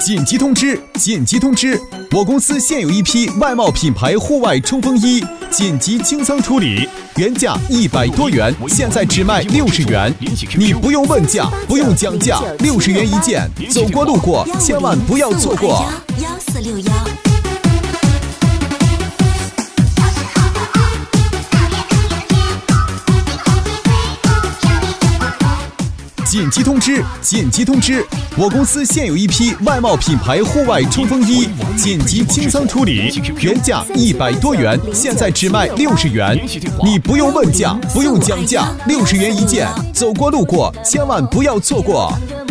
紧急通知！紧急通知！我公司现有一批外贸品牌户外冲锋衣紧急清仓处理，原价100多元，现在只卖60元。你不用问价，不用讲价，60元一件，走过路过千万不要错过。 1461。 紧急通知！紧急通知！我公司现有一批外贸品牌户外冲锋衣紧急清仓处理，原价100多元，现在只卖60元。你不用问价，不用讲价，60元一件，走过路过千万不要错过。